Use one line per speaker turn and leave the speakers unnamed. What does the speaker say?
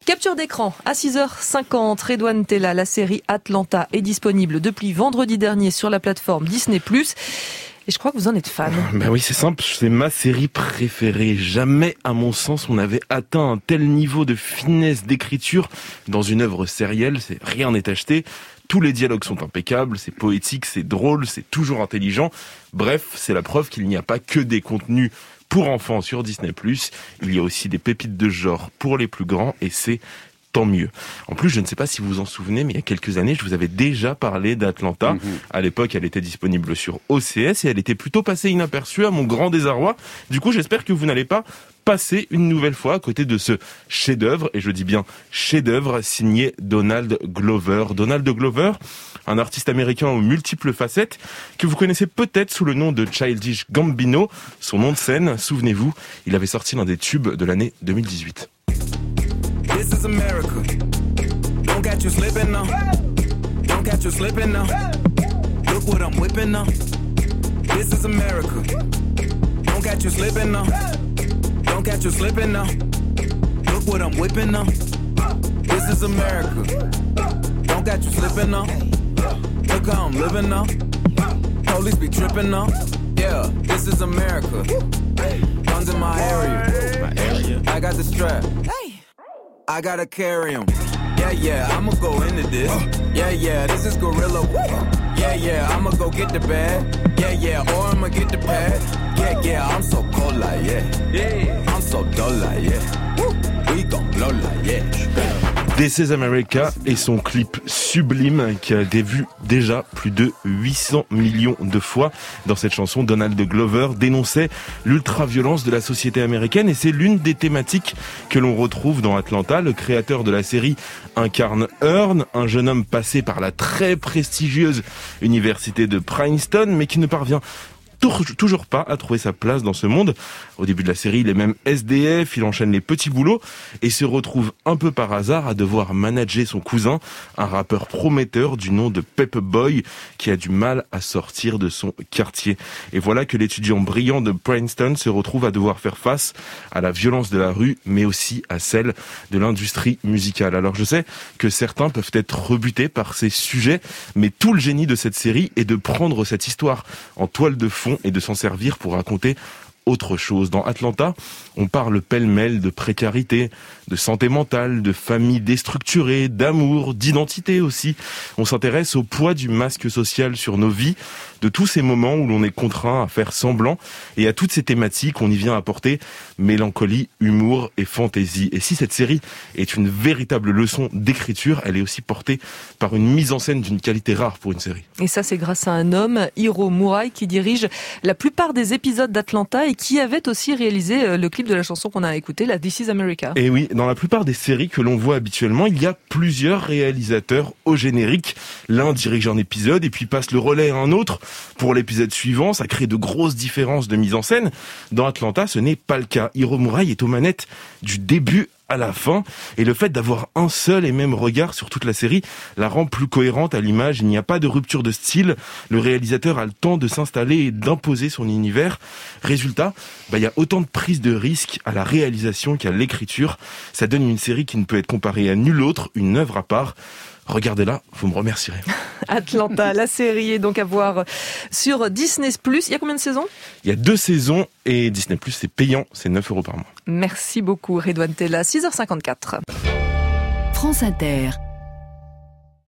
Capture d'écran à 6h50, Redouane Tella, la série Atlanta est disponible depuis vendredi dernier sur la plateforme Disney+. Et je crois que vous en êtes fan.
Ben oui, c'est simple, c'est ma série préférée. Jamais, à mon sens, on avait atteint un tel niveau de finesse d'écriture dans une œuvre sérielle. Rien n'est acheté. Tous les dialogues sont impeccables, c'est poétique, c'est drôle, c'est toujours intelligent. Bref, c'est la preuve qu'il n'y a pas que des contenus pour enfants sur Disney+, il y a aussi des pépites de genre pour les plus grands et c'est tant mieux. En plus, je ne sais pas si vous vous en souvenez, mais il y a quelques années, je vous avais déjà parlé d'Atlanta. À l'époque, elle était disponible sur OCS et elle était plutôt passée inaperçue à mon grand désarroi. Du coup, j'espère que vous n'allez pas passer une nouvelle fois à côté de ce chef-d'œuvre, et je dis bien chef-d'œuvre, signé Donald Glover. Donald Glover, un artiste américain aux multiples facettes, que vous connaissez peut-être sous le nom de Childish Gambino. Son nom de scène, souvenez-vous, il avait sorti l'un des tubes de l'année 2018.
This is America. Don't catch you slipping now. Don't catch you slipping now. Look what I'm whipping now. This is America. Don't catch you slipping now. Don't catch you slipping now. Look what I'm whipping now. This is America. Don't catch you slipping now. Look how I'm living now. Police be tripping now. Yeah, this is America. Guns in my area. I got the strap. I gotta carry 'em. Yeah, I'ma go into this. Yeah, this is gorilla. Yeah, I'ma go get the bag. Yeah, or I'ma get the pad. Yeah, I'm so cold like yeah. I'm so dull like yeah. We gon' blow like yeah.
This is America et son clip sublime qui a vu déjà plus de 800 millions de fois. Dans cette chanson, Donald Glover dénonçait l'ultra-violence de la société américaine et c'est l'une des thématiques que l'on retrouve dans Atlanta. Le créateur de la série incarne Earn, un jeune homme passé par la très prestigieuse université de Princeton mais qui ne parvient toujours pas à trouver sa place dans ce monde. Au début de la série, il est même SDF, il enchaîne les petits boulots et se retrouve un peu par hasard à devoir manager son cousin, un rappeur prometteur du nom de Pep Boy qui a du mal à sortir de son quartier. Et voilà que l'étudiant brillant de Princeton se retrouve à devoir faire face à la violence de la rue, mais aussi à celle de l'industrie musicale. Alors je sais que certains peuvent être rebutés par ces sujets, mais tout le génie de cette série est de prendre cette histoire en toile de fond et de s'en servir pour raconter autre chose. Dans Atlanta, on parle pêle-mêle de précarité, de santé mentale, de famille déstructurée, d'amour, d'identité aussi. On s'intéresse au poids du masque social sur nos vies, de tous ces moments où l'on est contraint à faire semblant, et à toutes ces thématiques, on y vient apporter mélancolie, humour et fantaisie. Et si cette série est une véritable leçon d'écriture, elle est aussi portée par une mise en scène d'une qualité rare pour une série.
Et ça, c'est grâce à un homme, Hiro Murai, qui dirige la plupart des épisodes d'Atlanta et qui avait aussi réalisé le clip de la chanson qu'on a écouté, la This is America.
Et oui, dans la plupart des séries que l'on voit habituellement, il y a plusieurs réalisateurs au générique. L'un dirige un épisode et puis passe le relais à un autre pour l'épisode suivant. Ça crée de grosses différences de mise en scène. Dans Atlanta, ce n'est pas le cas. Hiro Murai est aux manettes du début à la fin, et le fait d'avoir un seul et même regard sur toute la série la rend plus cohérente à l'image. Il n'y a pas de rupture de style, le réalisateur a le temps de s'installer et d'imposer son univers. Résultat, il y a autant de prise de risque à la réalisation qu'à l'écriture. Ça donne une série qui ne peut être comparée à nulle autre, une œuvre à part. Regardez-la, vous me remercierez.
Atlanta, la série est donc à voir sur Disney+. Il y a combien de saisons ?
Il y a 2 saisons et Disney+, c'est payant, c'est 9 € par mois.
Merci beaucoup Redouane Tella, 6h54.
France Inter.